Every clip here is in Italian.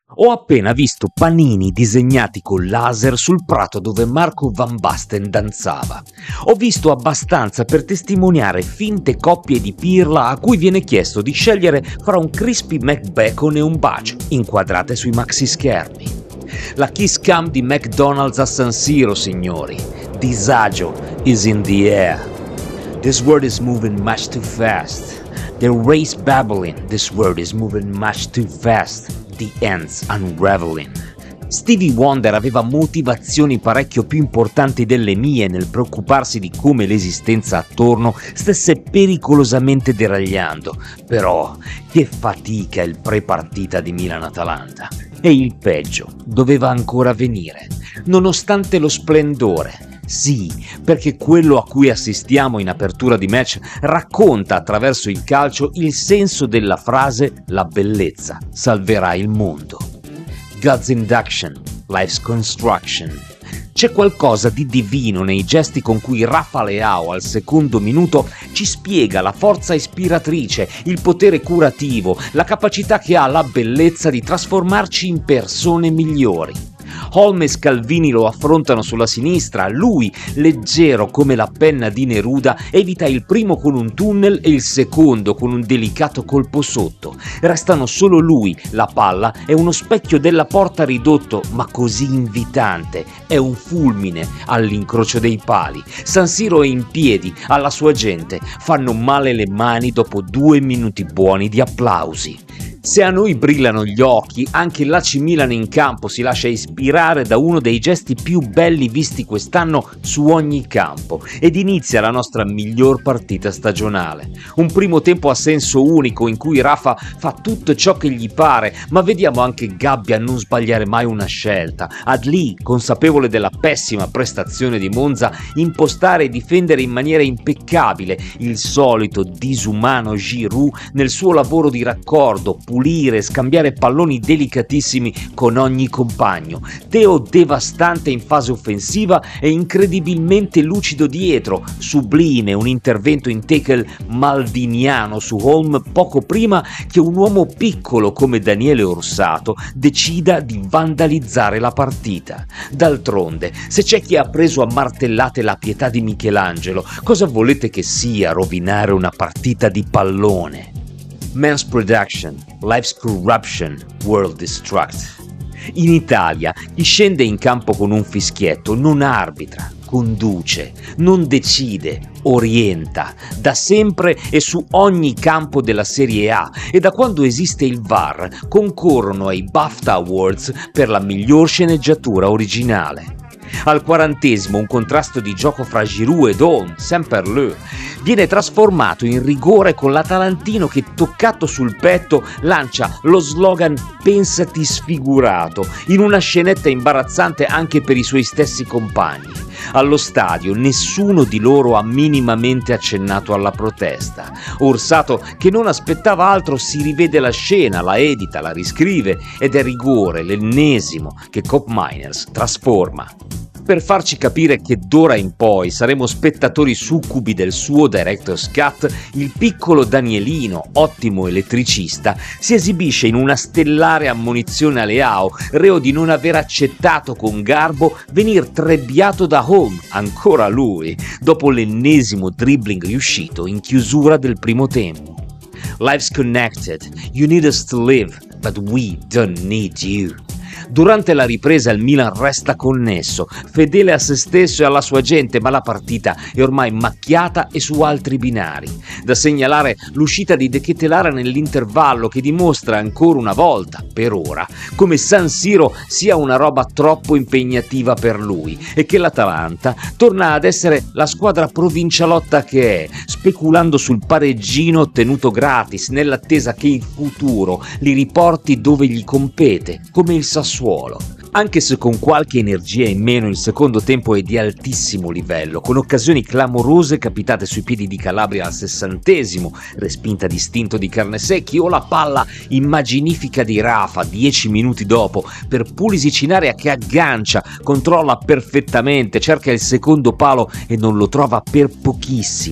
Ho appena visto panini disegnati con laser sul prato dove Marco Van Basten danzava. Ho visto abbastanza per testimoniare finte coppie di pirla a cui viene chiesto di scegliere fra un crispy McBacon e un bacio, inquadrate sui maxi schermi. La kiss cam di McDonald's a San Siro, signori. Disagio is in the air. This world is moving much too fast. The race babbling. This world is moving much too fast. The ends unraveling. Stevie Wonder aveva motivazioni parecchio più importanti delle mie nel preoccuparsi di come l'esistenza attorno stesse pericolosamente deragliando. Però che fatica il pre-partita di Milan-Atalanta. E il peggio doveva ancora venire, nonostante lo splendore. Sì, perché quello a cui assistiamo in apertura di match racconta attraverso il calcio il senso della frase «La bellezza salverà il mondo». God's induction, life's construction. C'è qualcosa di divino nei gesti con cui Rafa Leao al secondo minuto ci spiega la forza ispiratrice, il potere curativo, la capacità che ha la bellezza di trasformarci in persone migliori. Holm e Scalvini lo affrontano sulla sinistra, lui, leggero come la penna di Neruda, evita il primo con un tunnel e il secondo con un delicato colpo sotto. Restano solo lui, la palla e uno specchio della porta ridotto ma così invitante. È un fulmine all'incrocio dei pali. San Siro è in piedi, alla sua gente. Fanno male le mani dopo 2 minuti buoni di applausi. Se a noi brillano gli occhi, anche l'AC Milan in campo si lascia ispirare da uno dei gesti più belli visti quest'anno su ogni campo ed inizia la nostra miglior partita stagionale. Un primo tempo a senso unico in cui Rafa fa tutto ciò che gli pare, ma vediamo anche Gabbi a non sbagliare mai una scelta, Adli, consapevole della pessima prestazione di Monza, impostare e difendere in maniera impeccabile, il solito disumano Giroud nel suo lavoro di raccordo, pulire, scambiare palloni delicatissimi con ogni compagno. Teo devastante in fase offensiva e incredibilmente lucido dietro, sublime un intervento in tackle maldiniano su Holm poco prima che un uomo piccolo come Daniele Orsato decida di vandalizzare la partita. D'altronde, se c'è chi ha preso a martellate la pietà di Michelangelo, cosa volete che sia rovinare una partita di pallone? Man's production, life's corruption, world destruct. In Italia chi scende in campo con un fischietto non arbitra, conduce, non decide, orienta, da sempre e su ogni campo della Serie A, e da quando esiste il VAR concorrono ai BAFTA Awards per la miglior sceneggiatura originale. Al 40° un contrasto di gioco fra Giroud ed Holm, Semperleu, viene trasformato in rigore con l'Atalantino che, toccato sul petto, lancia lo slogan «Pensati sfigurato» in una scenetta imbarazzante anche per i suoi stessi compagni. Allo stadio nessuno di loro ha minimamente accennato alla protesta. Orsato, che non aspettava altro, si rivede la scena, la edita, la riscrive ed è rigore, l'ennesimo, che Koopmeiners trasforma. Per farci capire che d'ora in poi saremo spettatori succubi del suo director's cut, il piccolo Danielino, ottimo elettricista, si esibisce in una stellare ammonizione a Leao, reo di non aver accettato con garbo venir trebbiato da Holm, ancora lui, dopo l'ennesimo dribbling riuscito in chiusura del primo tempo. Life's connected, you need us to live, but we don't need you. Durante la ripresa il Milan resta connesso, fedele a se stesso e alla sua gente, ma la partita è ormai macchiata e su altri binari. Da segnalare l'uscita di De Ketelaere nell'intervallo, che dimostra ancora una volta, per ora, come San Siro sia una roba troppo impegnativa per lui e che l'Atalanta torna ad essere la squadra provincialotta che è, speculando sul pareggino ottenuto gratis nell'attesa che il futuro li riporti dove gli compete, come il Sassuolo. Anche se con qualche energia in meno, il secondo tempo è di altissimo livello, con occasioni clamorose capitate sui piedi di Calabria al 60°, respinta distinto di Carnesecchi, o la palla immaginifica di Rafa 10 minuti dopo per Pulisic in area che aggancia, controlla perfettamente, cerca il secondo palo e non lo trova per pochissimo.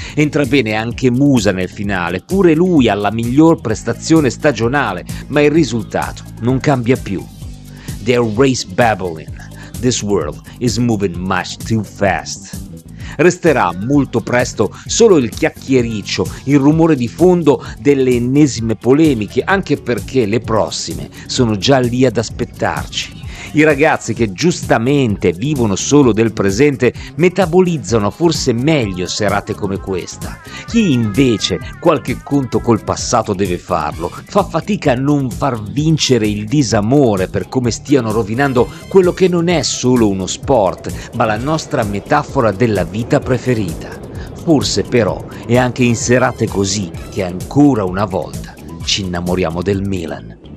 Entra bene anche Musa nel finale, pure lui ha la miglior prestazione stagionale, ma il risultato non cambia più. They race Babylon. This world is moving much too fast. Resterà molto presto solo il chiacchiericcio, il rumore di fondo delle ennesime polemiche, anche perché le prossime sono già lì ad aspettarci. I ragazzi che giustamente vivono solo del presente metabolizzano forse meglio serate come questa. Chi invece qualche conto col passato deve farlo, fa fatica a non far vincere il disamore per come stiano rovinando quello che non è solo uno sport, ma la nostra metafora della vita preferita. Forse però è anche in serate così che ancora una volta ci innamoriamo del Milan.